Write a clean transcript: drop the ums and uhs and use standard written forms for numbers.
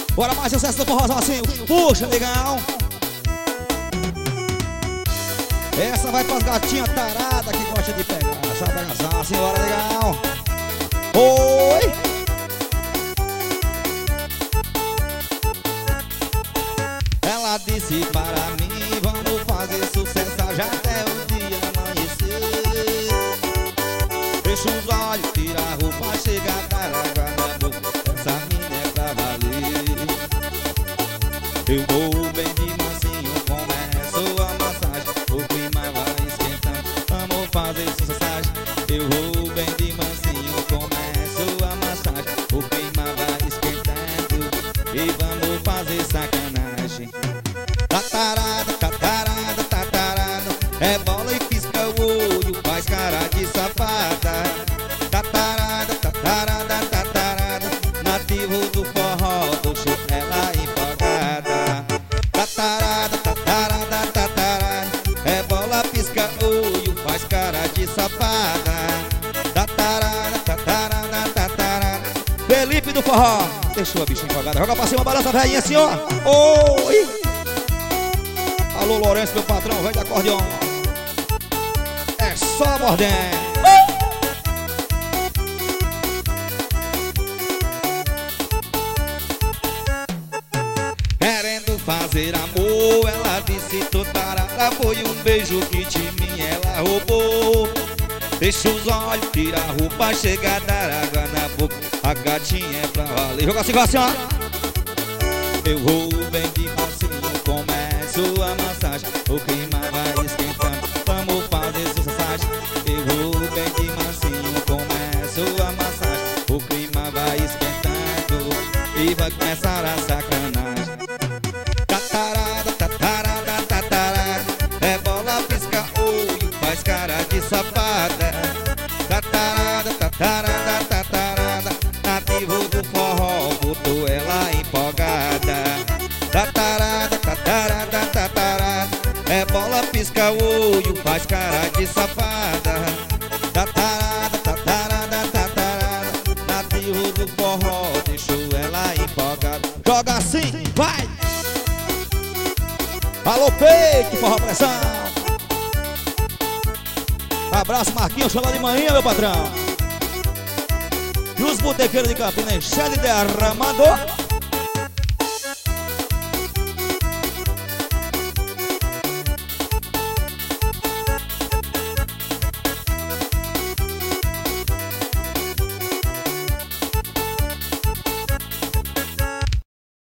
Bora mais sucesso do forrozão assim. Puxa, legal. Essa vai pras gatinhas taradas que gostam de pegar. Sabe pegar assim, bora, legal. Oi. Ela disse para mim, vamos fazer sucesso já até o dia amanhecer. Fecha os olhos, tira a roupa, chega a dar água na boca. Essa mina é pra valer. Eu vou bem de mansinho, começo a massagem. O clima vai esquentando, vamos fazer sucesso. Eu vou bem de mansinho, começo a massagem. O clima vai esquentando e vamos fazer sacanagem. Tatarada, tatarada, tatarada, é bola e pisca o olho, faz cara de safada. Tatarada, tatarada, tatarada, nativo do forró, do show, ela empolgada. Tatarada, tatarada, tatarada, é bola, pisca o olho, faz cara de safada. Tatarada, tatarada, tatarada, Felipe do forró, deixou a bicha empolgada. Joga pra cima, balança a velhinha assim, ó. Oi! Alô, Lourenço, meu patrão, velho de acordeon. É só mordendo. Querendo fazer amor, ela disse tô tarada. Foi um beijo que de mim ela roubou. Fecha os olhos, tira a roupa, chega a dar água na boca. A gatinha é pra valer. Joga assim, ó. Eu vou bem de mansinho, começo a massagem. O clima vai esquentando, vamos fazer sucesso. Eu vou bem de mansinho, começo a massagem. O clima vai esquentando e vai começar a sacanagem. Tatarada, tatarada, tatarada, é bola, pisca olho, faz cara de safada. Tatarada, tatarada, tatarada, nativo do forró, botou ela empolgada. Tatarada, tatarada, tatarada, é bola, pisca o olho, faz cara de safada. Tatarada, tatarada, tatarada, nativo do forró, deixou ela empolgada. Joga assim, vai! Alô, peito, forró pressão. Abraço, Marquinhos, chama de manhã, meu patrão. E os botequeiros de Campinas, cheio de derramador.